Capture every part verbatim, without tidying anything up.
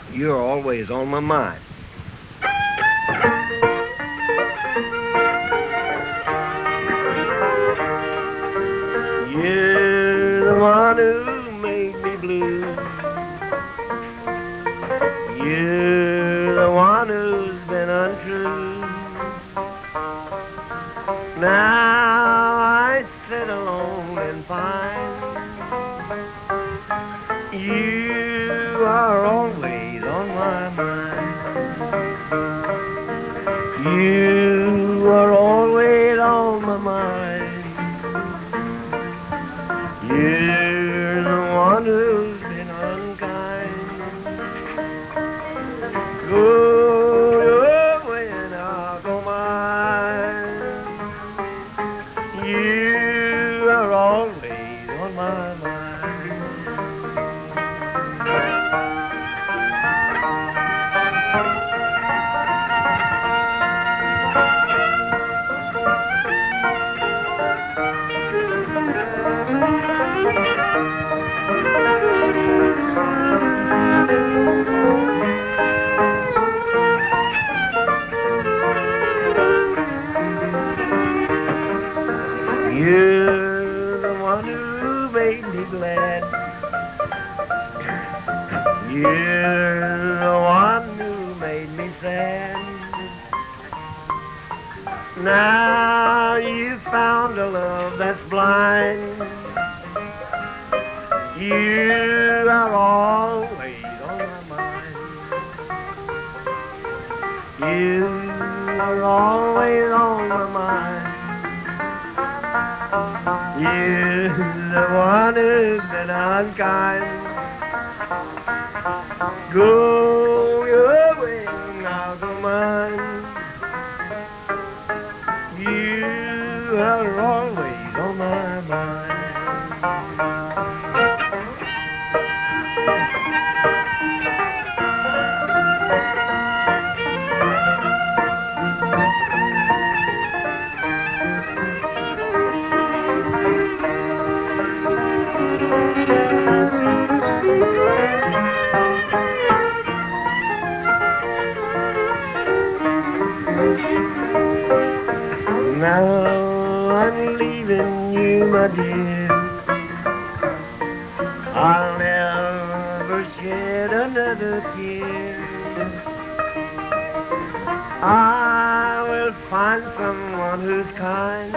You're always on my mind. You're the one who made me blue. You're the one who's been untrue. Now I sit alone and pine. You are always on my mind. You are always on my mind. You're the one who's been unkind. Go your way and I'll go mine. You are always on my mind. You're the one who made me glad. You're the one who made me sad. Now you found a love that's blind. You are always on my mind. You are always on my mind. You're the one who's been unkind. Go your way and I'll go mine. You are always on my mind. Now I'm leaving you, my dear. I'll never shed another tear. I will find someone who's kind,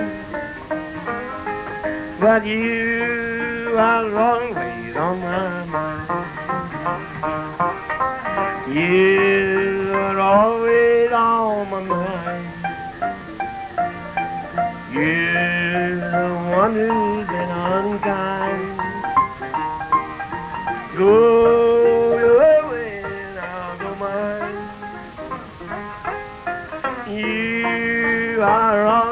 but you are always on my mind. You are always on my mind. You're the one who's been unkind. Go your way and I'll go mine. You are all